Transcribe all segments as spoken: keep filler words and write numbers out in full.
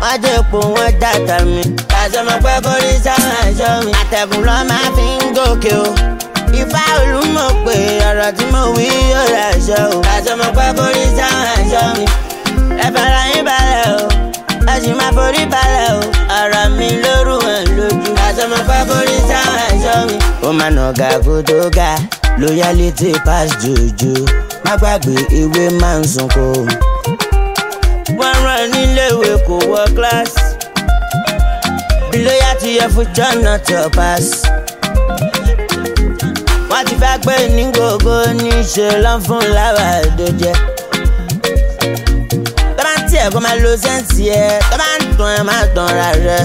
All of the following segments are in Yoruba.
wọ́n dépò wọ́n dàtà mi. Àṣọmọ pé kó rí sáwọn ẹ̀ṣọ́ mi. Àtẹ̀gùn lọ́ máa fi ń gòkè o. Ifá olúmọ̀ pé ọ̀rọ̀ tí mo wí yóò rà ẹ̀ṣọ́ o. Àṣọmọ pé kó rí sáwọn ẹ̀ṣọ́ mi. Ẹ fara yín balẹ̀ o, ẹ sì máa forí balẹ̀ o. Ọ̀rọ̀ mi lóru ẹ̀ lójú. Àṣọmọ pé kó rí sáwọn ẹ̀ṣọ́ mi. Ó máa nà ọ̀gá kó tó ga, loyalty pass jòjò. Má gbàgbé ewé máa ń sunko. Wọ́n rán níléèwé kò wọ kíláàsì. Be loyal to your future, not your past. Wọ́n ti fẹ́ gbé ní gbogbo níṣẹ́ lọ́n fún láwa àdójẹ́. Tó bá ń tiẹ̀ kó máa lo sẹ́ǹtì ẹ̀, tó bá ń tàn ẹ̀ máa tàn ra rẹ̀.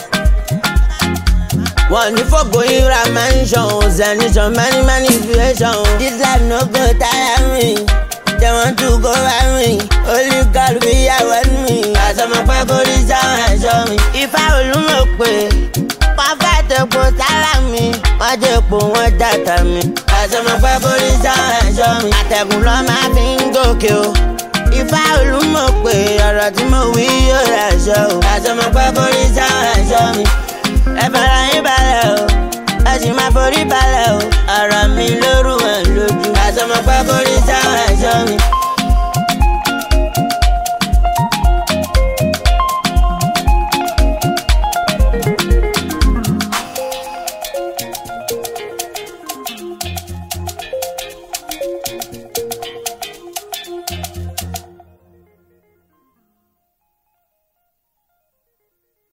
Wọ́n ní fògo ìra mansion, zenison, money manipulation. This life no go tire me, they want to go by me. Only God be here with me. Àṣọmọ pé kó rí sáwọn ẹ̀ṣọ́ mi. Ifá olúmọ̀ pé wọ́n fẹ́ tẹ̀pọ̀ sára mi. Wọ́n dépò wọ́n dàtà mi. Àṣọmọ pé kó rí sáwọn ẹ̀ṣọ́ mi. Àtẹ̀gùn lọ́ máa fi ń gòkè o. Ifá olúmọ̀ pé ọ̀rọ̀ tí mo wí yóò rà ẹ̀ṣọ́ o. Àṣọmọ pé kó rí sáwọn ẹ̀ṣọ́ mi. Ẹ fara yín balẹ̀ o, ẹ sì máa forí balẹ̀ o. Ọ̀rọ̀ mi lóru ẹ̀ lójú. Àṣọmọ pé kó rí sáwọn ẹ̀ṣọ́ mi.